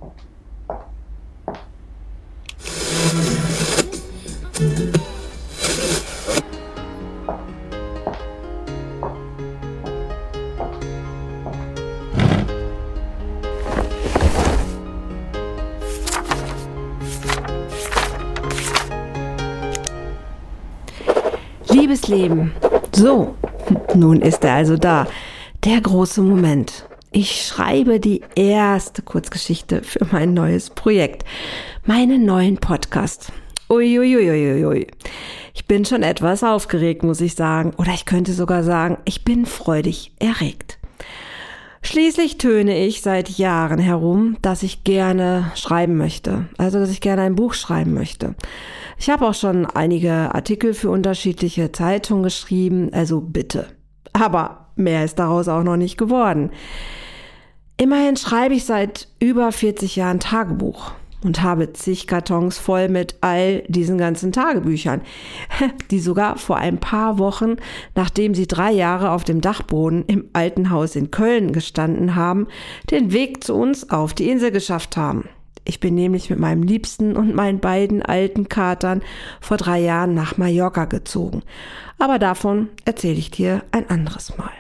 Liebes Leben, so, nun ist er also da, der große Moment. Ich schreibe die erste Kurzgeschichte für mein neues Projekt, meinen neuen Podcast. Uiuiuiui. Ich bin schon etwas aufgeregt, muss ich sagen, oder ich könnte sogar sagen, ich bin freudig erregt. Schließlich töne ich seit Jahren herum, dass ich gerne schreiben möchte, also dass ich gerne ein Buch schreiben möchte. Ich habe auch schon einige Artikel für unterschiedliche Zeitungen geschrieben, also bitte. Aber mehr ist daraus auch noch nicht geworden. Immerhin schreibe ich seit über 40 Jahren Tagebuch und habe zig Kartons voll mit all diesen ganzen Tagebüchern, die sogar vor ein paar Wochen, nachdem sie 3 Jahre auf dem Dachboden im alten Haus in Köln gestanden haben, den Weg zu uns auf die Insel geschafft haben. Ich bin nämlich mit meinem Liebsten und meinen beiden alten Katern vor 3 Jahren nach Mallorca gezogen. Aber davon erzähle ich dir ein anderes Mal.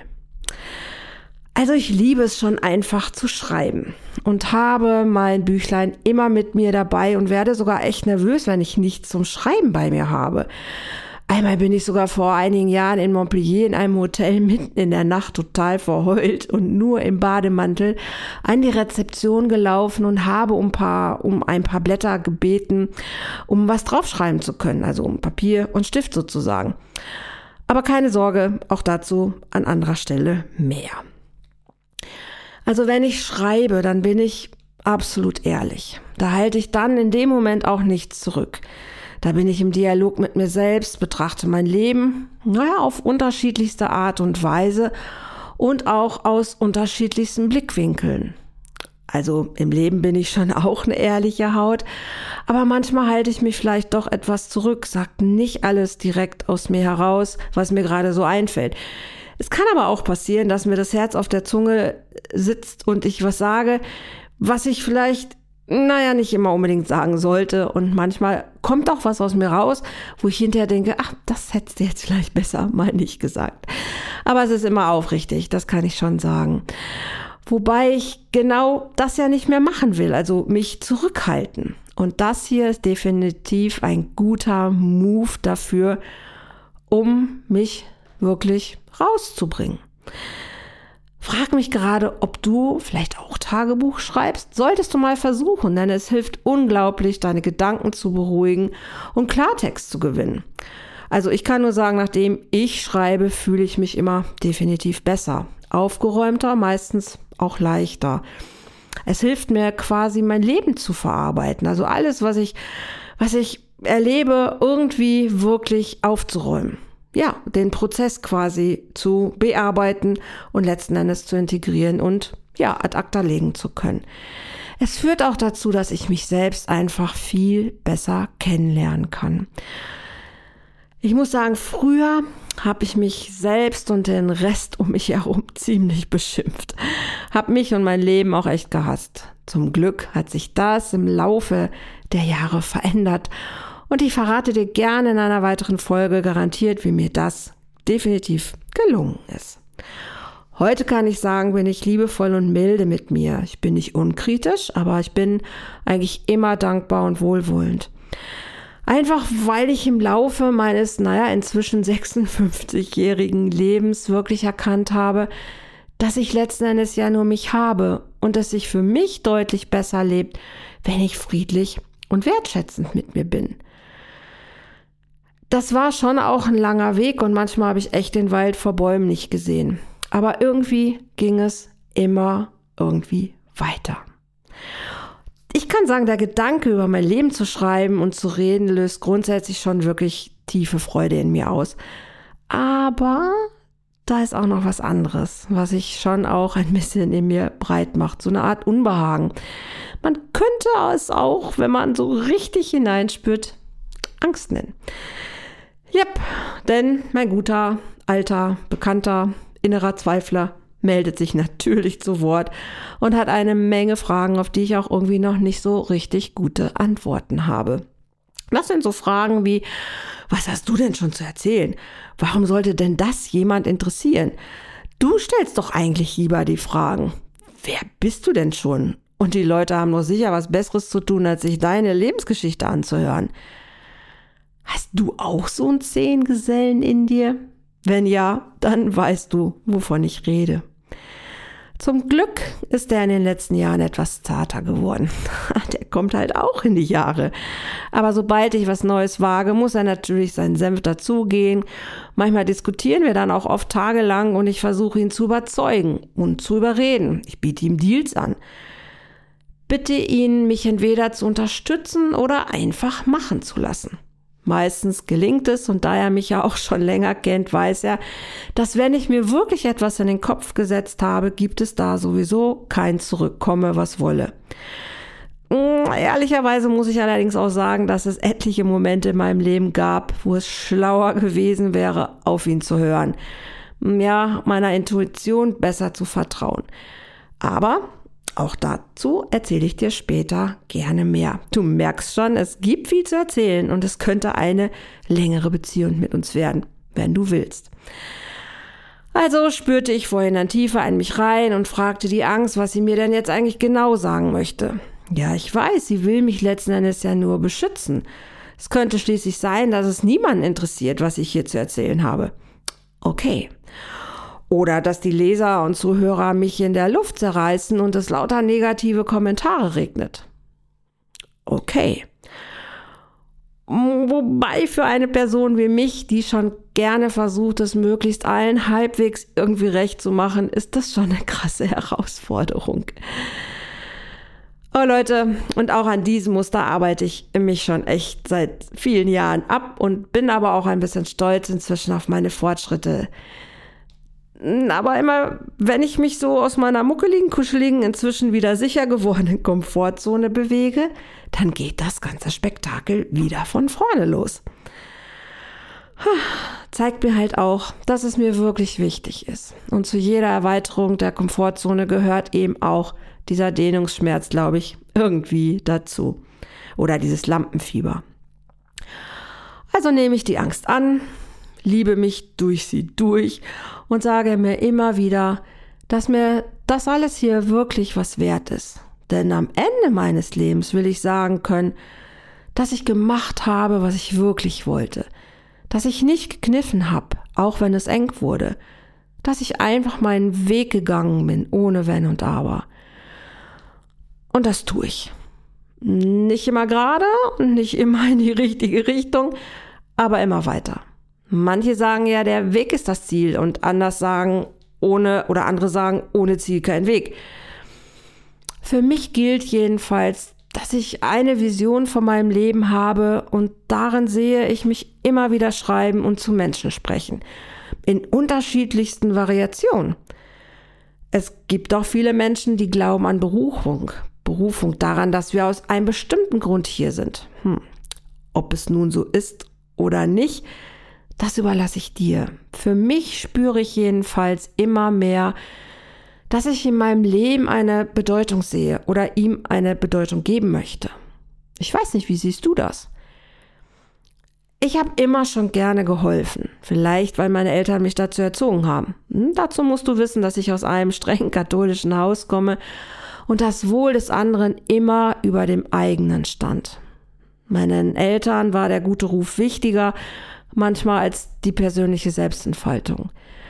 Also ich liebe es schon einfach zu schreiben und habe mein Büchlein immer mit mir dabei und werde sogar echt nervös, wenn ich nichts zum Schreiben bei mir habe. Einmal bin ich sogar vor einigen Jahren in Montpellier in einem Hotel mitten in der Nacht total verheult und nur im Bademantel an die Rezeption gelaufen und habe um ein paar Blätter gebeten, um was draufschreiben zu können, also um Papier und Stift sozusagen. Aber keine Sorge, auch dazu an anderer Stelle mehr. Also wenn ich schreibe, dann bin ich absolut ehrlich. Da halte ich dann in dem Moment auch nichts zurück. Da bin ich im Dialog mit mir selbst, betrachte mein Leben, auf unterschiedlichste Art und Weise und auch aus unterschiedlichsten Blickwinkeln. Also im Leben bin ich schon auch eine ehrliche Haut, aber manchmal halte ich mich vielleicht doch etwas zurück, sage nicht alles direkt aus mir heraus, was mir gerade so einfällt. Es kann aber auch passieren, dass mir das Herz auf der Zunge sitzt und ich was sage, was ich vielleicht, nicht immer unbedingt sagen sollte. Und manchmal kommt auch was aus mir raus, wo ich hinterher denke, das hättest du jetzt vielleicht besser mal nicht gesagt. Aber es ist immer aufrichtig, das kann ich schon sagen. Wobei ich genau das ja nicht mehr machen will, also mich zurückhalten. Und das hier ist definitiv ein guter Move dafür, um mich wirklich rauszubringen. Frag mich gerade, ob du vielleicht auch Tagebuch schreibst. Solltest du mal versuchen, denn es hilft unglaublich, deine Gedanken zu beruhigen und Klartext zu gewinnen. Also ich kann nur sagen, nachdem ich schreibe, fühle ich mich immer definitiv besser. Aufgeräumter, meistens auch leichter. Es hilft mir quasi, mein Leben zu verarbeiten. Also alles, was ich erlebe, irgendwie wirklich aufzuräumen. Ja, den Prozess quasi zu bearbeiten und letzten Endes zu integrieren und ad acta legen zu können. Es führt auch dazu, dass ich mich selbst einfach viel besser kennenlernen kann. Ich muss sagen, früher habe ich mich selbst und den Rest um mich herum ziemlich beschimpft. Habe mich und mein Leben auch echt gehasst. Zum Glück hat sich das im Laufe der Jahre verändert. Und ich verrate dir gerne in einer weiteren Folge garantiert, wie mir das definitiv gelungen ist. Heute kann ich sagen, bin ich liebevoll und milde mit mir. Ich bin nicht unkritisch, aber ich bin eigentlich immer dankbar und wohlwollend. Einfach weil ich im Laufe meines, inzwischen 56-jährigen Lebens wirklich erkannt habe, dass ich letzten Endes ja nur mich habe und dass sich für mich deutlich besser lebt, wenn ich friedlich und wertschätzend mit mir bin. Das war schon auch ein langer Weg und manchmal habe ich echt den Wald vor Bäumen nicht gesehen. Aber irgendwie ging es immer irgendwie weiter. Ich kann sagen, der Gedanke, über mein Leben zu schreiben und zu reden, löst grundsätzlich schon wirklich tiefe Freude in mir aus. Aber da ist auch noch was anderes, was sich schon auch ein bisschen in mir breit macht. So eine Art Unbehagen. Man könnte es auch, wenn man so richtig hineinspürt, Angst nennen. Jep, denn mein guter, alter, bekannter, innerer Zweifler meldet sich natürlich zu Wort und hat eine Menge Fragen, auf die ich auch irgendwie noch nicht so richtig gute Antworten habe. Das sind so Fragen wie: Was hast du denn schon zu erzählen? Warum sollte denn das jemand interessieren? Du stellst doch eigentlich lieber die Fragen: Wer bist du denn schon? Und die Leute haben doch sicher was Besseres zu tun, als sich deine Lebensgeschichte anzuhören. Hast du auch so einen zähen Gesellen in dir? Wenn ja, dann weißt du, wovon ich rede. Zum Glück ist er in den letzten Jahren etwas zarter geworden. Der kommt halt auch in die Jahre. Aber sobald ich was Neues wage, muss er natürlich seinen Senf dazugeben. Manchmal diskutieren wir dann auch oft tagelang und ich versuche ihn zu überzeugen und zu überreden. Ich biete ihm Deals an. Bitte ihn, mich entweder zu unterstützen oder einfach machen zu lassen. Meistens gelingt es, und da er mich ja auch schon länger kennt, weiß er, dass wenn ich mir wirklich etwas in den Kopf gesetzt habe, gibt es da sowieso kein Zurück, komme was wolle. Ehrlicherweise muss ich allerdings auch sagen, dass es etliche Momente in meinem Leben gab, wo es schlauer gewesen wäre, auf ihn zu hören. Ja, meiner Intuition besser zu vertrauen. Aber auch dazu erzähle ich dir später gerne mehr. Du merkst schon, es gibt viel zu erzählen und es könnte eine längere Beziehung mit uns werden, wenn du willst. Also spürte ich vorhin dann tiefer in mich rein und fragte die Angst, was sie mir denn jetzt eigentlich genau sagen möchte. Ja, ich weiß, sie will mich letzten Endes ja nur beschützen. Es könnte schließlich sein, dass es niemanden interessiert, was ich hier zu erzählen habe. Okay. Oder dass die Leser und Zuhörer mich in der Luft zerreißen und es lauter negative Kommentare regnet. Okay. Wobei für eine Person wie mich, die schon gerne versucht, es möglichst allen halbwegs irgendwie recht zu machen, ist das schon eine krasse Herausforderung. Oh Leute, und auch an diesem Muster arbeite ich mich schon echt seit vielen Jahren ab und bin aber auch ein bisschen stolz inzwischen auf meine Fortschritte. Aber immer, wenn ich mich so aus meiner muckeligen, kuscheligen, inzwischen wieder sicher gewordenen Komfortzone bewege, dann geht das ganze Spektakel wieder von vorne los. Zeigt mir halt auch, dass es mir wirklich wichtig ist. Und zu jeder Erweiterung der Komfortzone gehört eben auch dieser Dehnungsschmerz, glaube ich, irgendwie dazu. Oder dieses Lampenfieber. Also nehme ich die Angst an, liebe mich durch sie durch und sage mir immer wieder, dass mir das alles hier wirklich was wert ist. Denn am Ende meines Lebens will ich sagen können, dass ich gemacht habe, was ich wirklich wollte. Dass ich nicht gekniffen habe, auch wenn es eng wurde. Dass ich einfach meinen Weg gegangen bin, ohne Wenn und Aber. Und das tue ich. Nicht immer gerade und nicht immer in die richtige Richtung, aber immer weiter. Manche sagen ja, der Weg ist das Ziel und andere sagen, ohne Ziel kein Weg. Für mich gilt jedenfalls, dass ich eine Vision von meinem Leben habe und darin sehe ich mich immer wieder schreiben und zu Menschen sprechen. In unterschiedlichsten Variationen. Es gibt auch viele Menschen, die glauben an Berufung. Berufung daran, dass wir aus einem bestimmten Grund hier sind. Ob es nun so ist oder nicht, das überlasse ich dir. Für mich spüre ich jedenfalls immer mehr, dass ich in meinem Leben eine Bedeutung sehe oder ihm eine Bedeutung geben möchte. Ich weiß nicht, wie siehst du das? Ich habe immer schon gerne geholfen. Vielleicht, weil meine Eltern mich dazu erzogen haben. Dazu musst du wissen, dass ich aus einem streng katholischen Haus komme und das Wohl des anderen immer über dem eigenen stand. Meinen Eltern war der gute Ruf wichtiger, manchmal als die persönliche Selbstentfaltung.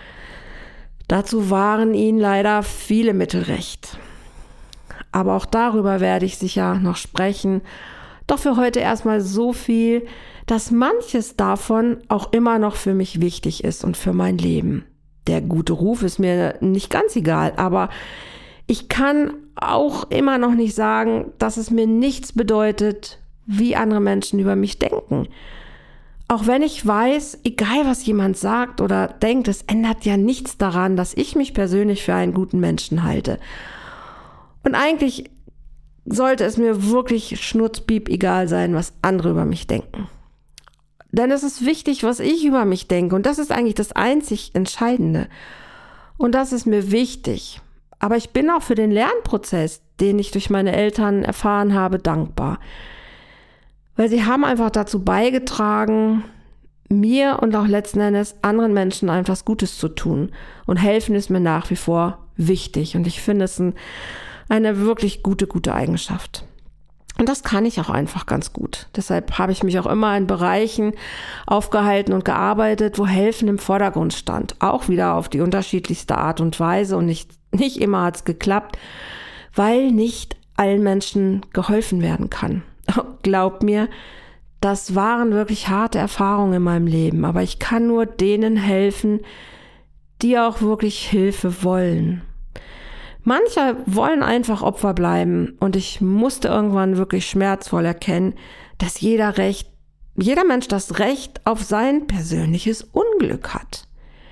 Dazu waren ihnen leider viele Mittel recht. Aber auch darüber werde ich sicher noch sprechen. Doch für heute erstmal so viel, dass manches davon auch immer noch für mich wichtig ist und für mein Leben. Der gute Ruf ist mir nicht ganz egal, aber ich kann auch immer noch nicht sagen, dass es mir nichts bedeutet, wie andere Menschen über mich denken. Auch wenn ich weiß, egal was jemand sagt oder denkt, es ändert ja nichts daran, dass ich mich persönlich für einen guten Menschen halte. Und eigentlich sollte es mir wirklich schnurzpiep egal sein, was andere über mich denken. Denn es ist wichtig, was ich über mich denke und das ist eigentlich das einzig Entscheidende. Und das ist mir wichtig. Aber ich bin auch für den Lernprozess, den ich durch meine Eltern erfahren habe, dankbar. Weil sie haben einfach dazu beigetragen, mir und auch letzten Endes anderen Menschen einfach Gutes zu tun. Und helfen ist mir nach wie vor wichtig. Und ich finde es eine wirklich gute Eigenschaft. Und das kann ich auch einfach ganz gut. Deshalb habe ich mich auch immer in Bereichen aufgehalten und gearbeitet, wo Helfen im Vordergrund stand. Auch wieder auf die unterschiedlichste Art und Weise. Und nicht immer hat es geklappt, weil nicht allen Menschen geholfen werden kann. Glaub mir, das waren wirklich harte Erfahrungen in meinem Leben. Aber ich kann nur denen helfen, die auch wirklich Hilfe wollen. Manche wollen einfach Opfer bleiben und ich musste irgendwann wirklich schmerzvoll erkennen, dass jeder Mensch das Recht auf sein persönliches Unglück hat.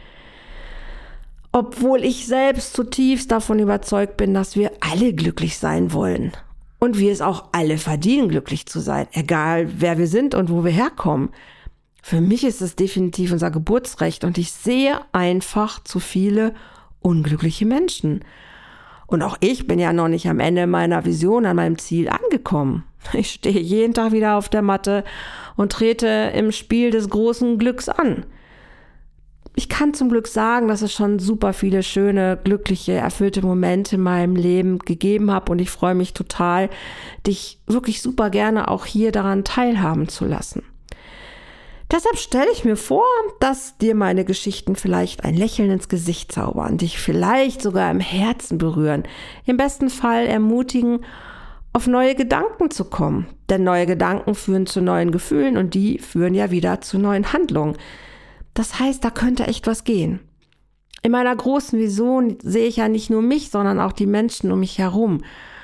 Obwohl ich selbst zutiefst davon überzeugt bin, dass wir alle glücklich sein wollen und wir es auch alle verdienen, glücklich zu sein, egal wer wir sind und wo wir herkommen. Für mich ist es definitiv unser Geburtsrecht und ich sehe einfach zu viele unglückliche Menschen. Und auch ich bin ja noch nicht am Ende meiner Vision, an meinem Ziel angekommen. Ich stehe jeden Tag wieder auf der Matte und trete im Spiel des großen Glücks an. Ich kann zum Glück sagen, dass es schon super viele schöne, glückliche, erfüllte Momente in meinem Leben gegeben habe und ich freue mich total, dich wirklich super gerne auch hier daran teilhaben zu lassen. Deshalb stelle ich mir vor, dass dir meine Geschichten vielleicht ein Lächeln ins Gesicht zaubern, dich vielleicht sogar im Herzen berühren, im besten Fall ermutigen, auf neue Gedanken zu kommen. Denn neue Gedanken führen zu neuen Gefühlen und die führen ja wieder zu neuen Handlungen. Das heißt, da könnte echt was gehen. In meiner großen Vision sehe ich ja nicht nur mich, sondern auch die Menschen um mich herum,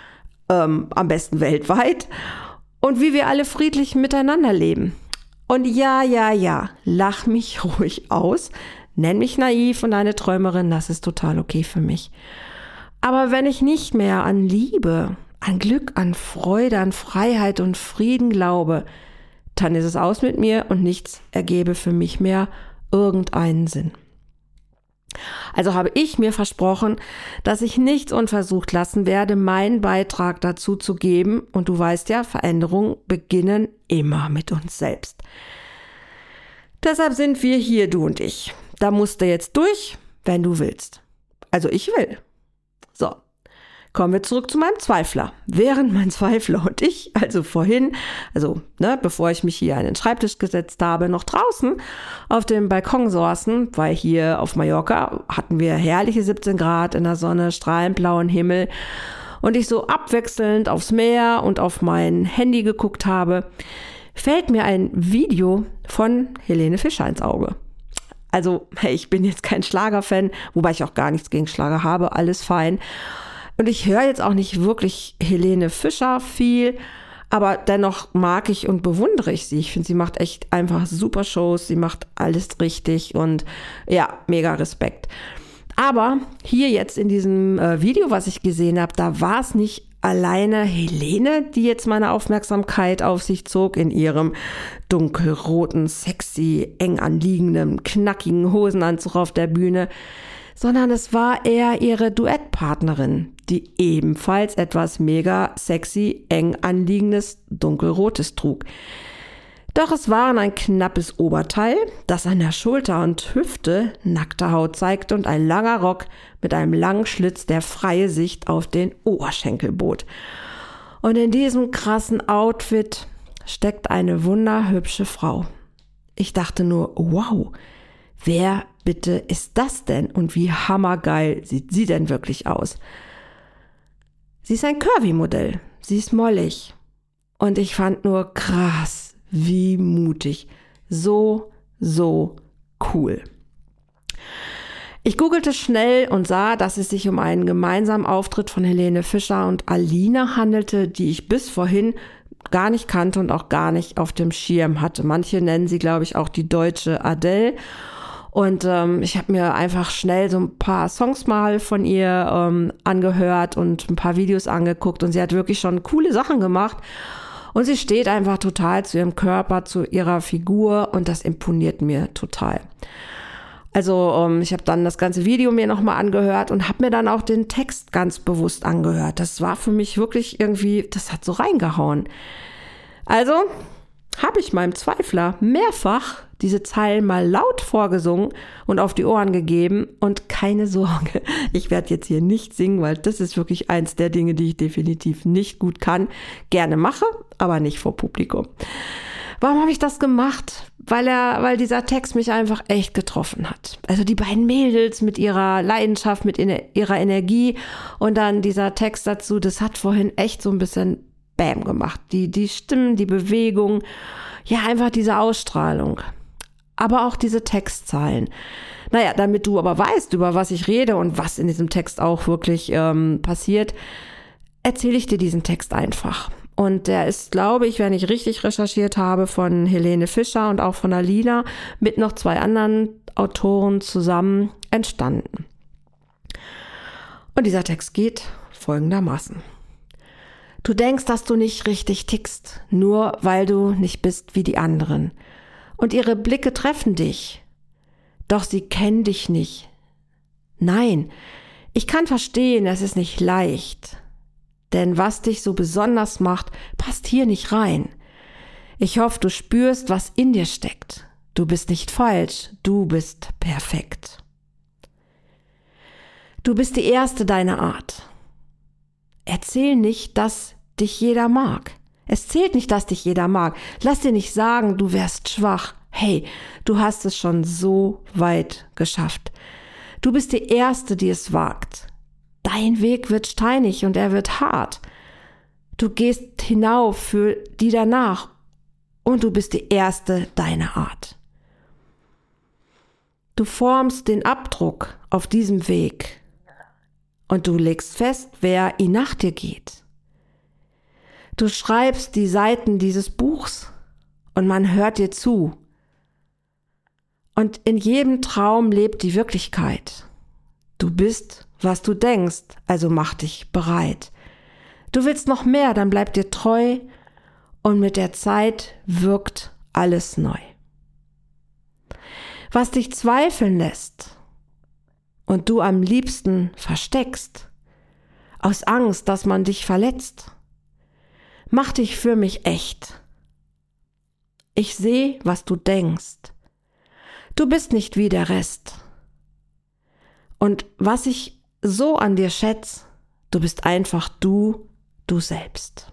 am besten weltweit, und wie wir alle friedlich miteinander leben. Und ja, lach mich ruhig aus, nenn mich naiv und eine Träumerin, das ist total okay für mich. Aber wenn ich nicht mehr an Liebe, an Glück, an Freude, an Freiheit und Frieden glaube, dann ist es aus mit mir und nichts ergebe für mich mehr irgendeinen Sinn. Also habe ich mir versprochen, dass ich nichts unversucht lassen werde, meinen Beitrag dazu zu geben. Und du weißt ja, Veränderungen beginnen immer mit uns selbst. Deshalb sind wir hier, du und ich. Da musst du jetzt durch, wenn du willst. Also ich will. So, kommen wir zurück zu meinem Zweifler. Während mein Zweifler und ich, also vorhin, bevor ich mich hier an den Schreibtisch gesetzt habe, noch draußen auf dem Balkon saßen, weil hier auf Mallorca hatten wir herrliche 17 Grad in der Sonne, strahlend blauen Himmel und ich so abwechselnd aufs Meer und auf mein Handy geguckt habe, fällt mir ein Video von Helene Fischer ins Auge. Also, hey, ich bin jetzt kein Schlagerfan, wobei ich auch gar nichts gegen Schlager habe, alles fein. Und ich höre jetzt auch nicht wirklich Helene Fischer viel, aber dennoch mag ich und bewundere ich sie. Ich finde, sie macht echt einfach super Shows, sie macht alles richtig und ja, mega Respekt. Aber hier jetzt in diesem Video, was ich gesehen habe, da war es nicht alleine Helene, die jetzt meine Aufmerksamkeit auf sich zog in ihrem dunkelroten, sexy, eng anliegenden, knackigen Hosenanzug auf der Bühne, sondern es war eher ihre Duettpartnerin, die ebenfalls etwas mega sexy, eng anliegendes, dunkelrotes trug. Doch es war ein knappes Oberteil, das an der Schulter und Hüfte nackte Haut zeigte und ein langer Rock mit einem langen Schlitz, der freie Sicht auf den Oberschenkel bot. Und in diesem krassen Outfit steckt eine wunderhübsche Frau. Ich dachte nur, wow, wer bitte ist das denn und wie hammergeil sieht sie denn wirklich aus? Sie ist ein Curvy-Modell, sie ist mollig und ich fand nur krass, wie mutig, so cool. Ich googelte schnell und sah, dass es sich um einen gemeinsamen Auftritt von Helene Fischer und Alina handelte, die ich bis vorhin gar nicht kannte und auch gar nicht auf dem Schirm hatte. Manche nennen sie, glaube ich, auch die deutsche Adele. Und ich habe mir einfach schnell so ein paar Songs mal von ihr angehört und ein paar Videos angeguckt. Und sie hat wirklich schon coole Sachen gemacht. Und sie steht einfach total zu ihrem Körper, zu ihrer Figur. Und das imponiert mir total. Also ich habe dann das ganze Video mir nochmal angehört und habe mir dann auch den Text ganz bewusst angehört. Das war für mich wirklich irgendwie, das hat so reingehauen. Also habe ich meinem Zweifler mehrfach diese Zeilen mal laut vorgesungen und auf die Ohren gegeben. Und keine Sorge, ich werde jetzt hier nicht singen, weil das ist wirklich eins der Dinge, die ich definitiv nicht gut kann. Gerne mache, aber nicht vor Publikum. Warum habe ich das gemacht? Weil dieser Text mich einfach echt getroffen hat. Also die beiden Mädels mit ihrer Leidenschaft, mit ihrer Energie und dann dieser Text dazu, das hat vorhin echt so ein bisschen Bam gemacht. Die Stimmen, die Bewegung, ja einfach diese Ausstrahlung. Aber auch diese Textzeilen. Naja, damit du aber weißt, über was ich rede und was in diesem Text auch wirklich passiert, erzähle ich dir diesen Text einfach. Und der ist, glaube ich, wenn ich richtig recherchiert habe, von Helene Fischer und auch von Alina mit noch 2 anderen Autoren zusammen entstanden. Und dieser Text geht folgendermaßen. Du denkst, dass du nicht richtig tickst, nur weil du nicht bist wie die anderen. Und ihre Blicke treffen dich. Doch sie kennen dich nicht. Nein, ich kann verstehen, es ist nicht leicht. Denn was dich so besonders macht, passt hier nicht rein. Ich hoffe, du spürst, was in dir steckt. Du bist nicht falsch, du bist perfekt. Du bist die Erste deiner Art. Erzähl nicht, dass dich jeder mag. Es zählt nicht, dass dich jeder mag. Lass dir nicht sagen, du wärst schwach. Hey, du hast es schon so weit geschafft. Du bist die Erste, die es wagt. Dein Weg wird steinig und er wird hart. Du gehst hinauf für die danach und du bist die Erste deiner Art. Du formst den Abdruck auf diesem Weg und du legst fest, wer ihn nach dir geht. Du schreibst die Seiten dieses Buchs und man hört dir zu. Und in jedem Traum lebt die Wirklichkeit. Du bist, was du denkst, also mach dich bereit. Du willst noch mehr, dann bleib dir treu und mit der Zeit wirkt alles neu. Was dich zweifeln lässt und du am liebsten versteckst, aus Angst, dass man dich verletzt, mach dich für mich echt. Ich sehe, was du denkst. Du bist nicht wie der Rest. Und was ich so an dir schätze, du bist einfach du selbst.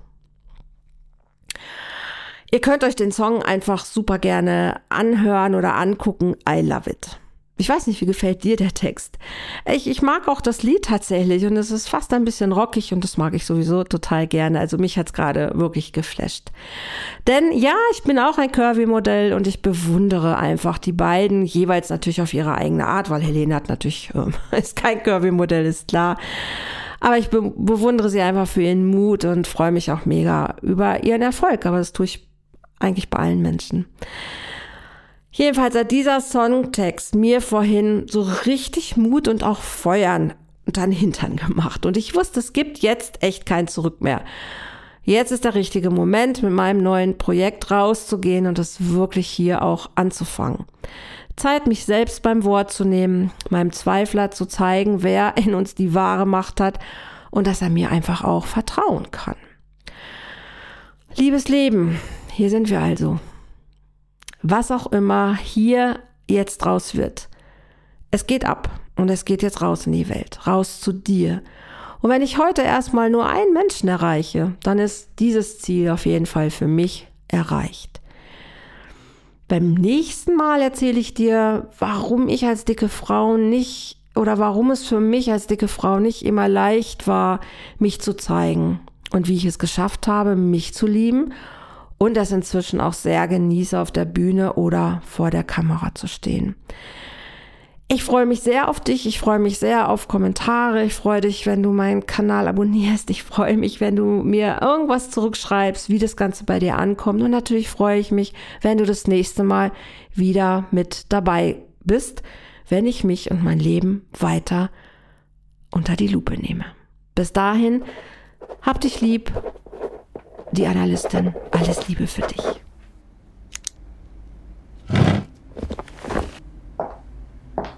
Ihr könnt euch den Song einfach super gerne anhören oder angucken. I love it. Ich weiß nicht, wie gefällt dir der Text? Ich mag auch das Lied tatsächlich und es ist fast ein bisschen rockig und das mag ich sowieso total gerne. Also mich hat's gerade wirklich geflasht. Denn ja, ich bin auch ein Curvy-Modell und ich bewundere einfach die beiden, jeweils natürlich auf ihre eigene Art, weil Helene hat natürlich, ist kein Curvy-Modell, ist klar. Aber ich bewundere sie einfach für ihren Mut und freue mich auch mega über ihren Erfolg. Aber das tue ich eigentlich bei allen Menschen. Jedenfalls hat dieser Songtext mir vorhin so richtig Mut und auch Feuern unter den Hintern gemacht. Und ich wusste, es gibt jetzt echt kein Zurück mehr. Jetzt ist der richtige Moment, mit meinem neuen Projekt rauszugehen und es wirklich hier auch anzufangen. Zeit, mich selbst beim Wort zu nehmen, meinem Zweifler zu zeigen, wer in uns die wahre Macht hat und dass er mir einfach auch vertrauen kann. Liebes Leben, hier sind wir also. Was auch immer hier jetzt raus wird. Es geht ab und es geht jetzt raus in die Welt, raus zu dir. Und wenn ich heute erstmal nur einen Menschen erreiche, dann ist dieses Ziel auf jeden Fall für mich erreicht. Beim nächsten Mal erzähle ich dir, warum ich als dicke Frau nicht oder warum es für mich als dicke Frau nicht immer leicht war, mich zu zeigen und wie ich es geschafft habe, mich zu lieben und es inzwischen auch sehr genieße, auf der Bühne oder vor der Kamera zu stehen. Ich freue mich sehr auf dich, ich freue mich sehr auf Kommentare, ich freue dich, wenn du meinen Kanal abonnierst, ich freue mich, wenn du mir irgendwas zurückschreibst, wie das Ganze bei dir ankommt und natürlich freue ich mich, wenn du das nächste Mal wieder mit dabei bist, wenn ich mich und mein Leben weiter unter die Lupe nehme. Bis dahin, hab dich lieb, die Analystin, alles Liebe für dich.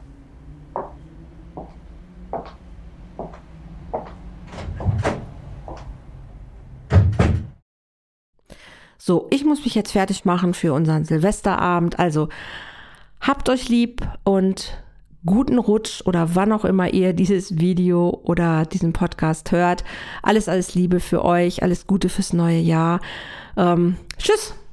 So, ich muss mich jetzt fertig machen für unseren Silvesterabend. Also habt euch lieb und guten Rutsch oder wann auch immer ihr dieses Video oder diesen Podcast hört. Alles Liebe für euch, alles Gute fürs neue Jahr. Tschüss!